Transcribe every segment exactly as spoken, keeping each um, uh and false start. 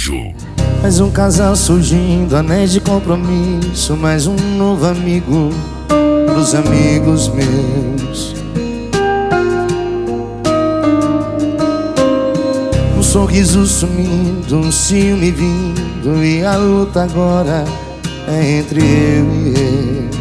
Araújo. Mais um casal surgindo, anéis de compromisso, mais um novo amigo pros amigos meus. Um sorriso sumindo, um ciúme vindo, e a luta agora é entre eu e ele.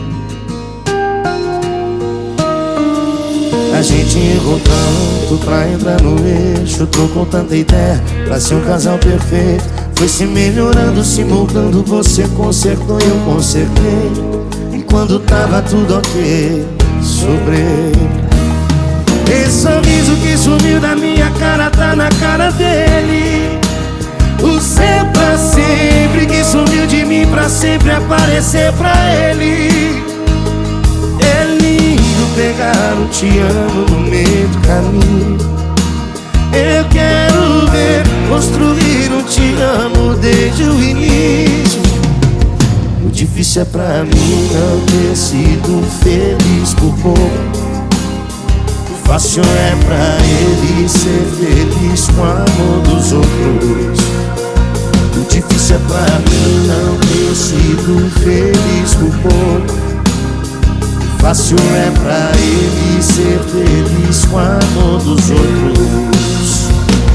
A gente errou tanto pra entrar no eixo, trocou tanta ideia pra ser um casal perfeito. Foi se melhorando, se moldando, você consertou e eu consertei. E quando tava tudo ok, sobrei. Esse sorriso que sumiu da minha cara tá na cara dele. O seu pra sempre que sumiu de mim pra sempre aparecer pra ele. É lindo pegar um te amo no meio do caminho. Eu quero ver construir um te amo desde o início. O difícil é pra mim não ter sido feliz por pouco. O fácil é pra ele ser feliz com o amor dos outros. O difícil é pra mim não ter sido feliz por pouco. Fácil é pra ele ser feliz com o amor dos outros.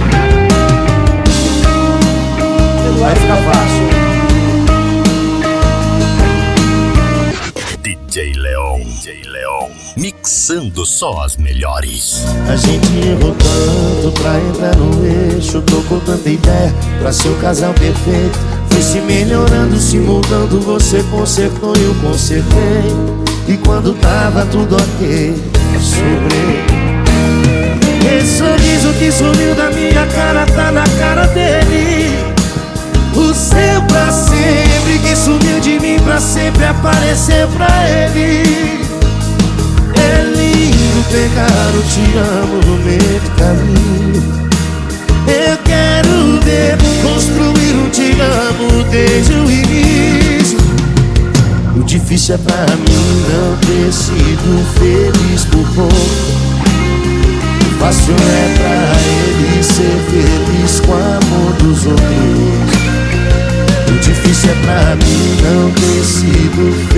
Vai ficar fácil. D J Leon, D J Leon, mixando só as melhores. A gente errou tanto pra entrar no eixo, trocou tanta ideia pra ser o casal perfeito. Foi se melhorando, se moldando, você consertou e eu consertei. E quando tava tudo ok, sobrei. Esse sorriso que sumiu da minha cara tá na cara dele. O seu pra sempre que sumiu de mim pra sempre aparecer pra ele. É lindo pegar o te amo no meio do caminho. Eu quero ver construir um te amo desde o início. O difícil é pra mim não ter sido feliz por pouco. O fácil é pra ele ser feliz com o amor dos outros. O difícil é pra mim não ter sido feliz